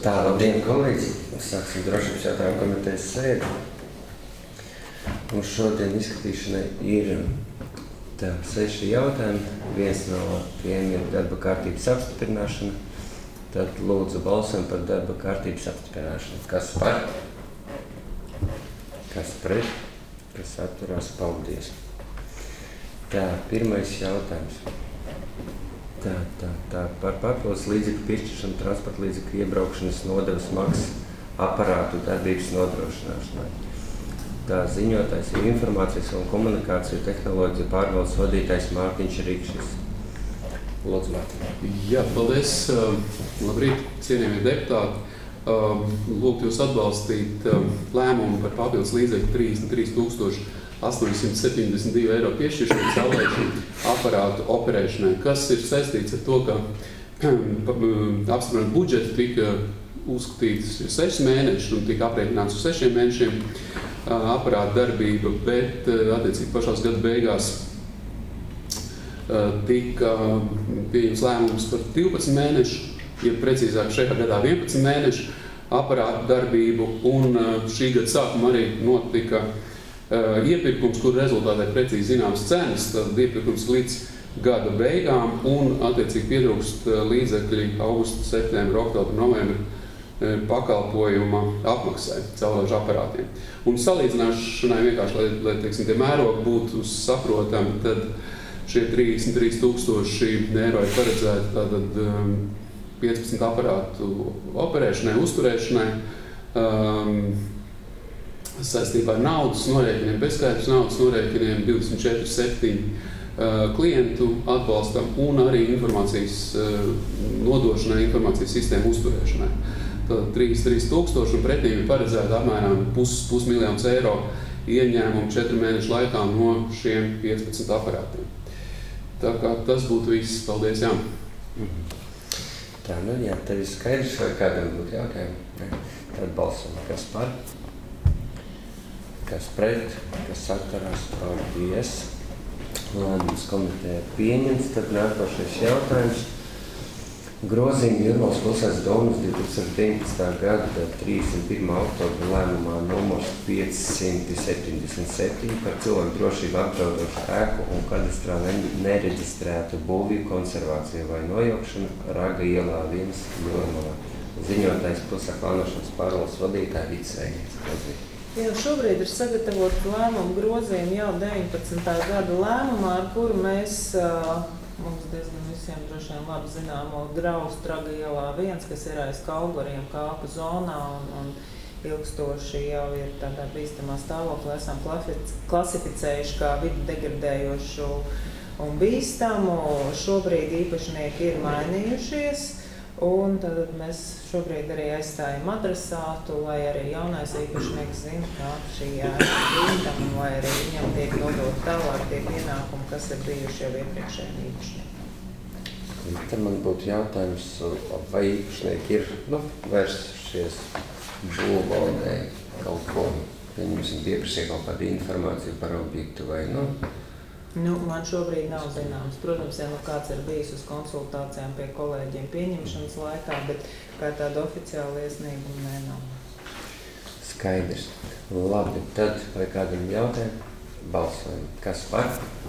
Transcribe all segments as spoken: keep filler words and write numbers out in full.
Tā, labdien, kolēģi! Sāksim drošības jautājumu komitejas sēdi. Mums šodien izskatīšanai ir tā, seši jautājumi. Viens no tiem ir darba kārtības apstiprināšana. Tad lūdzu balsam par darba kārtības apstiprināšanu. Kas par? Kas pret? Kas atturās? Paldies! Tā, pirmais jautājums. Tā, tā, tā. Par papildus līdzekļu piešķiršanu transporta līdzekļu iebraukšanas nodevas maksas aparātu darbības nodrošināšanai. Tā ziņotājs ir informācijas un komunikāciju tehnoloģiju pārvaldes vadītājs Mārtiņš Rikšis. Lūdzu, Mārtiņ. Jā, paldies. Labrīt, cienījamie deputāti. Lūgtu jūs atbalstīt lēmumu par papildus līdzekļu trīsdesmit trīs tūkstoši astoņsimt septiņdesmit divi eiro piešķiršanu saulēkšanu aparātu operēšanai, kas ir saistīts ar to, ka apstiprinot budžetu tika uzskatīts sešas mēnešus un tika aprēķināts uz sešiem mēnešiem aparātu darbība, bet attiecīgi pašās gada beigās tika pieņems lēmums par divpadsmit mēnešu, ja precīzāk šajā gadā vienpadsmit mēnešu aparātu darbību, un šī gada sākumā arī notika Uh, iepirkums, kur rezultātā ir precīzi zināmas cenas, tad iepirkums līdz gada beigām un attiecīgi pietrūkst uh, līdzekļi augusta, septembra, oktobra, novembra uh, pakalpojuma apmaksai caurlaižu aparātiem. Un salīdzināšanai vienkārši, lai, lai teiksim, tie mērogi būtu saprotami, tad šie trīsdesmit trīs tūkstoši eiro ir paredzēti tātad um, piecpadsmit aparātu operēšanai, uzturēšanai, um, saistībā ar naudas norēķiniem, bezskaitļus naudas norēķiniem, divdesmit četri septiņi uh, klientu atbalstam un arī informācijas uh, nodošanai, informācijas sistēmu uzturēšanai. Tad trīsdesmit trīs tūkstoši un pretī ir paredzēta apmēram pus, pusmiljons eiro ieņēmumu četru mēnešu laikā no šiem piecpadsmit aparātiem. Tā kā tas būtu viss. Paldies, jā. Tā, nu jā, tev ir skaidrs, vai kādam būtu jautājumi? Tad balsam, kas par? Kas pret, kas atturās, paldies. Lēmums komiteja pieņems, tad nākošais jautājums. Grozījumi Jūrmalas pilsētas domas divtūkstoš deviņpadsmitā gada trīsdesmit pirmā oktobra lēmumā numurs piecsimt septiņdesmit septiņi par cilvēku drošību apdraudošu ēku un kadastrā nereģistrētu būvju konservāciju vai nojaukšanu Raga ielā viens Jūrmalā. Ziņotājs pilsētu plānošanas pārvaldes vadītāja Vicēņas. Jau šobrīd ir sagatavot lēmumu grozījumi jau deviņpadsmitā gada lēmumā, ar kuru mēs, mums diezgan visiem droši vien labi zināmo graustu Raga ielā viens, kas ir aiz Kauguriem kāpu zonā un, un ilgstoši jau ir tādā bīstamā stāvoklī, esam klasificējuši kā vidu degradējošu un bīstamu. Šobrīd īpašnieki ir mainījušies. Un tad mēs šobrīd arī aizstājam adresātu, lai arī jaunais īpašnieks zina, kā šī ēka ir bīstama, un lai arī viņam tiek nodot tālāk tie pienākumi, kas ir bijuši jau iepriekšējiem īpašniekiem. Tad man būtu jautājums, vai īpašnieki ir nu, vērsušies būvvaldē kaut ko, pieņemsim pieprasīja kaut kādu informāciju par objektu vai nu? Nu, man šobrīd nav zināms. Protams, ja nu kāds ir bijis uz konsultācijām pie kolēģiem pieņemšanas laikā, bet kā tāda oficiāla iesnieguma nē, nav. Skaidrs. Labi, tad vai kādam jautājumi? Balsojam. Kas par?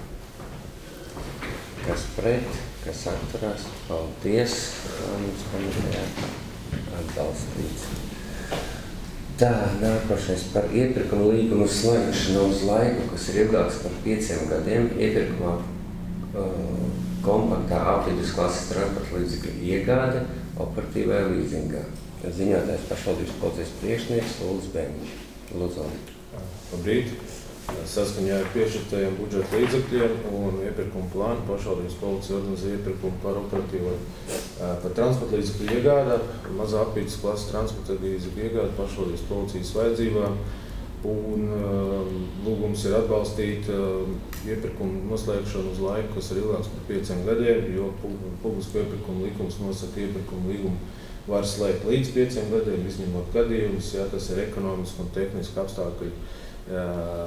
Kas pret? Kas atturās? Paldies. Lēmums komitejā atbalstīts. Tā, nākošais par iepirkumu līgumu slēgšanu uz laiku, kas ir ilgāks par pieciem gadiem, iepirkumā uh, kompaktā apvidus klases transporta līdzekļu iegāde operatīvajā līzingā. Ziņotājs pašvaldības policijas priekšnieks Uldis Beņģis. Lūdzu. Labrīt. Saskaņā ar piešķirtajiem budžeta līdzekļiem un iepirkumu plānu pašvaldības policija organizē iepirkumu par operatīvo par transporta līdzekļu iegādā, mazā apvidus klases transporta līdzekļu iegāda pašvaldības policijas vajadzībām. Un uh, lūgums ir atbalstīt uh, iepirkumu noslēgšanu uz laiku, kas ir ilgāks par pieciem gadiem, jo publisko iepirkumu likums nosaka iepirkumu līgumu var slēgt līdz pieciem gadiem, izņemot gadījumus, ja tas ir ekonomiski un tehniski apstākļi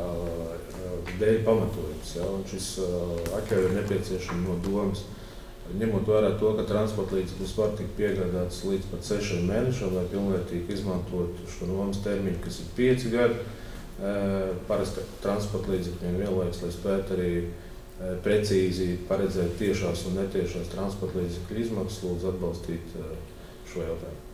dēļ pamatojums. Ja, un šis atļauja ir nepieciešama no domas ņemot vērā to, ka transporta līdzeklis var tikt piegādāts līdz pat sešiem mēnešiem, lai pilnvērtīgi izmantotu šo nomas termiņu, kas ir pieci gadi. Parasti transporta līdzekļiem vienlaikus, lai spētu arī precīzi paredzēt tiešās un netiešās transporta līdzekļu izmaksas, lūdzu atbalstīt šo jautājumu.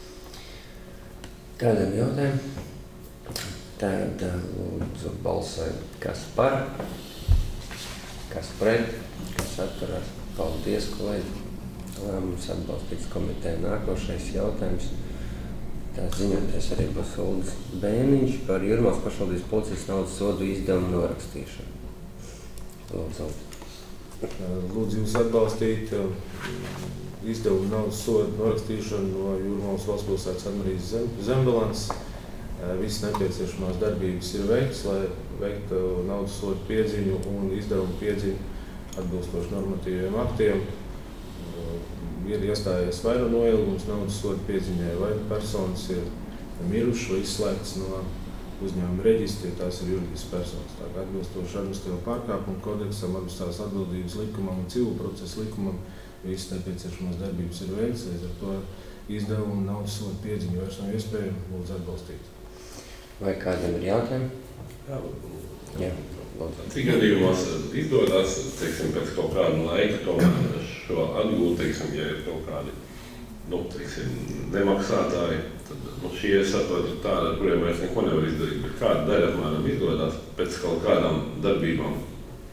Kādam jautājumu? Tad lūdzu balsojam, kas par, kas pret, kas atturās. Paldies, kolēģi. Lēmums atbalstīts komiteja. Nākošais jautājums. Tā ziņoties arī būs Uldis Bēniņš par Jūrmālas pašvaldības policijas naudas sodu izdevumu norakstīšanu. Lūdzu. Lūdzu jūs atbalstīt izdevumu naudas sodu norakstīšanu no Jūrmālas valsts pilsētas Anmarijas Zembalans. Visas nepieciešamās darbības ir veikts, lai veiktu naudas sodu piedziņu un izdevumu piedziņu atbilstoši normatīviem aktiem. Ir iestājies vai nu noilgums naudas sodu piedziņai, vai personas ir mirušas vai izslēgtas no uzņēmuma reģistra, tās ir juridiskas personas. Tā kā atbilstoši administratīvo pārkāpumu kodeksam, administratīvās atbildības likumam un civil procesa likumam, visas nepieciešamās darbības ir veikts, līdz ar to izdevumu naudas sodu piedziņu vairs nav iespējami, lūdzu atbalstīt. Vai kādam ir jautājumi? Jā. Jā. Cik gadījumos izdodas, teiksim, pēc kaut kāda laika tomēr šo atgūt, teiksim, ja ir kaut kādi, nu, teiksim, nemaksātāji, tad, nu, šie saproti tādi, ar kuriem vairs neko nevar izdarīt, bet kāda daļa apmēram izdodas pēc kaut kādām darbībām?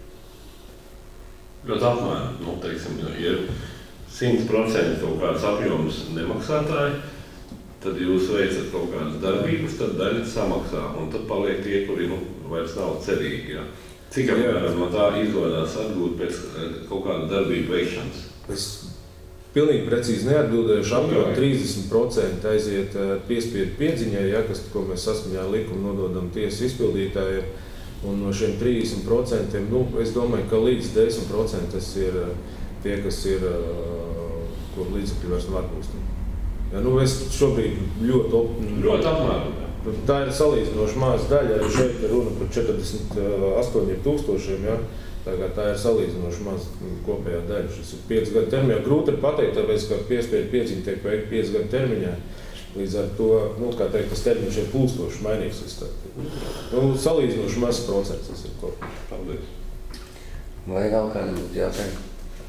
Ļoti apmēram, nu, teiksim, ja ir simt procenti kaut kāds apjoms nemaksātāji, tad jūs veicat kaut kādas darbības, tad daļa samaksā, un tad paliek tie, kuri, nu, vairs nav cerīgi, jā. Cik apmēram man tā izdodas atgūt pēc kaut kāda darbība veikšanas? Es pilnīgi precīzi neatbildējuši, apmēram trīsdesmit procenti aiziet piespiedu piedziņai, ja, kas, ko mēs saskaņā ar likumu nododam tiesu izpildītājiem, un no šiem trīsdesmit procentiem, nu, es domāju, ka līdz desmit procenti tas ir tie, kas ir, kur līdzekļi vairs nav atgūstami. Ja, nu, es šobrīd ļoti, op... ļoti apmēram. Tā ir salīdzinoši maza daļa, arī šeit ir runa par četrdesmit astoņiem tūkstošiem, ja? Tā, tā ir salīdzinoši maza kopējā daļa. Šis ir pieci gadu termiņā. Grūti ir pateikt, tāpēc, ka piespiedu piedziņa tiek veikta pieci gadu termiņā. Līdz ar to, nu, kā teikt, tas termiņš ir plūstoši mainīgs. Nu, salīdzinoši mazs procents tas ir kopā. Paldies. Vai vēl kādam būtu jautājumi?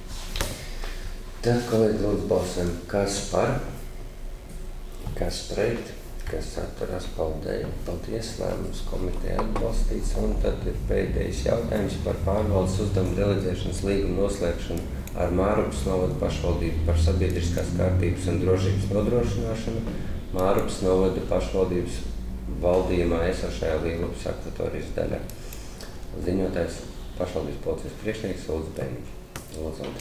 Tad, kolēģi, lūdzu balsojam, kas par, kas pret, kas atturās. Paldies, lēmums komiteja atbalstīts. Un tad ir pēdējais jautājums par pārvaldes uzdevumu deleģēšanas līgumu noslēgšanu ar Mārupas novada pašvaldību par sabiedriskās kārtības un drošības nodrošināšanu Mārupas novada pašvaldības valdījumā esošajā Lielupas akvatorijas daļā. Ziņotājs pašvaldības policijas priekšnieks Uldis Bēniņš. Lūdzu.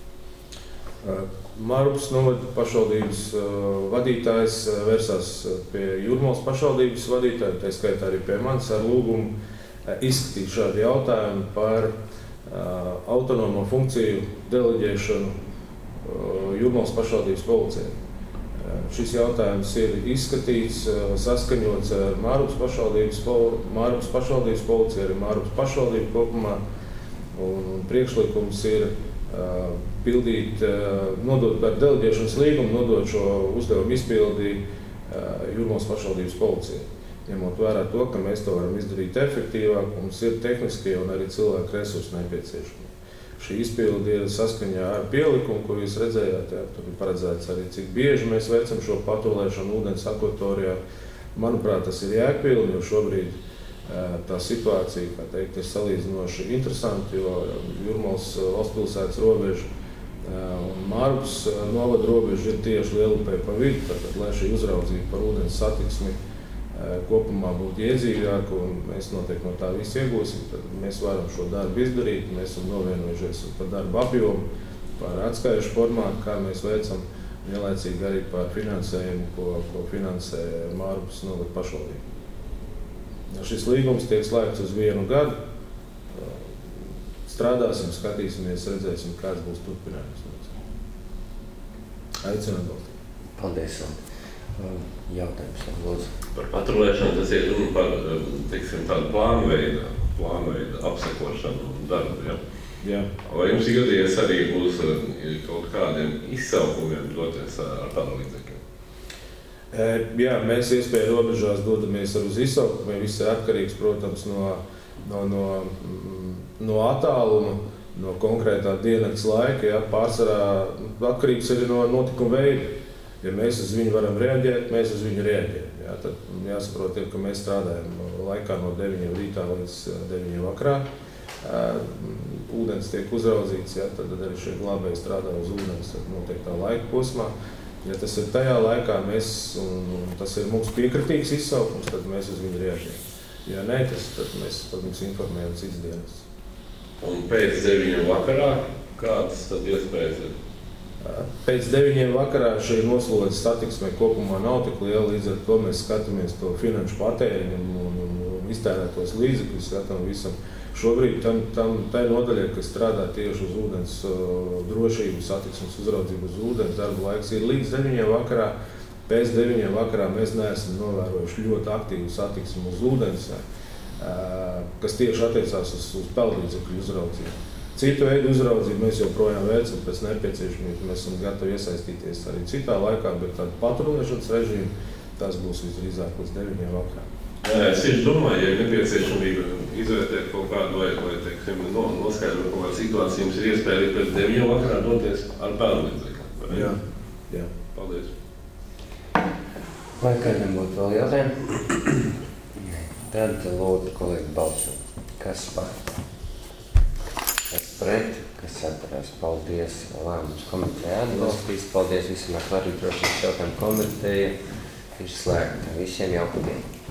Mārupas novada pašvaldības vadītājs vērsās pie Jūrmālas pašvaldības vadītāja, tā skaitā arī pie manis ar lūgumu izskatīt šādu jautājumu par autonomo funkciju deleģēšanu Jūrmālas pašvaldības policijai. Šis jautājums ir izskatīts, saskaņots ar Mārupas pašvaldības, Mārupas pašvaldības policiju, arī Mārupas pašvaldību kopumā, un priekšlikums ir pildīt, nodot par deleģēšanas līgumu, nodot šo uzdevumu izpildi Jūrmālas pašvaldības policijai. Ņemot vērā to, ka mēs to varam izdarīt efektīvāk, mums ir tehniskie un arī cilvēku resursi nepieciešami. Šī izpildi ir saskaņā ar pielikumu, ko jūs redzējāt, jā, tur ir paredzēts arī, cik bieži mēs veicam šo patrulēšanu ūdens akvatorijā. Manuprāt, tas ir jēgpilni, jo šobrīd tā situācija, kā teikt, ir salīdzinoši interesanti, jo Jūrmālas valsts pilsētas robeža un Mārupas novada robeža ir tieši Lielupē pa vidu, tātad, lai šī uzraudzība par ūdens satiksmi kopumā būtu iedzīvāka, un mēs noteikti no tā visu iegūsim, tad mēs varam šo darbu izdarīt, mēs esam novienojušies par darbu apjomu, par atskaišu formātu, kā mēs veicam, vienlaicīgi arī par finansējumu, ko, ko finansē Mārupas novada pašvaldība. Šis līgums tiek slēgts uz vienu gadu. Strādāsim, skatīsimies, redzēsim, kāds būs turpinājums. Aicinu atbalstīt. Paldies. Jautājums, lūdzu. Par patrulēšanu tas ir runa par, teiksim, tādu plānveidu, plānveidu apsekošanu un darbu, ja? Jā. Vai jums gadījies arī būs kaut kādiem izsaukumiem doties ar pelnu līdzekļiem? E, jā, mēs iespēju robežās dodamies ar uz izsaukumiem. Viss ir atkarīgs, protams, no, no, no, no attāluma, no konkrētā diennakts laika. Jā, pārsvarā atkarīgs arī no notikuma veida. Ja mēs uz viņu varam reaģēt, mēs uz viņu reaģējam. Jā, tad jāsaprot, ka mēs strādājam laikā no deviņiem rītā līdz deviņiem vakarā. Uh, ūdens tiek uzraudzīts, jā, tad arī šie glābēji strādā uz ūdens noteiktā laika posmā. Ja tas ir tajā laikā, mēs, un, un tas ir mums piekritīgs izsaukums, tad mēs uz viņu reaģējam. Ja nē, tas, tad mēs, protams, informējam cits dienas. Un pēc deviņiem vakarā, kādas tad iespējas ir? Pēc deviņiem vakarā šī noslodzes satiksmē kopumā nav tik liela, līdz ar to mēs skatāmies to finanšu patēriņu un, un, un, un iztērētos līdzekļus, skatām visam. Šobrīd tam, tam, tai nodaļai, kas strādā tieši uz ūdens uh, drošību, satiksmes uzraudzību uz ūdens, darba laiks ir līdz deviņiem vakarā. Pēc deviņiem vakarā mēs neesam novērojuši ļoti aktīvu satiksmu uz ūdens, uh, kas tieši attiecās uz, uz peldlīdzekļu uzraudzību. Citu veidu uzraudzību mēs joprojām veicam pēc nepieciešamības. Mēs esam gatavi iesaistīties arī citā laikā, bet tādu patrulēšanas režīmu tas būs visdrīzāk līdz deviņiem vakarā. Jā, es tieši domāju, ja ir nepieciešamība izvērtēt kaut kādu vai, vai teiksim, no, noskaidrot kaut kādu situāciju, jums ir iespēja arī pēc deviņiem vakarā doties ar pelnu līdzekļiem. Jā, jā. Paldies. Vai kādam būtu vēl jautājumi? Tad lūdzu kolēģi balsu. Kas par? Kas pret? Kas atturās? Paldies. Lēmums komiteja atbalstīs. Paldies visam ar Latvijas drošības jautājumu komiteja. Ir slēgta. Visiem jauku dienu.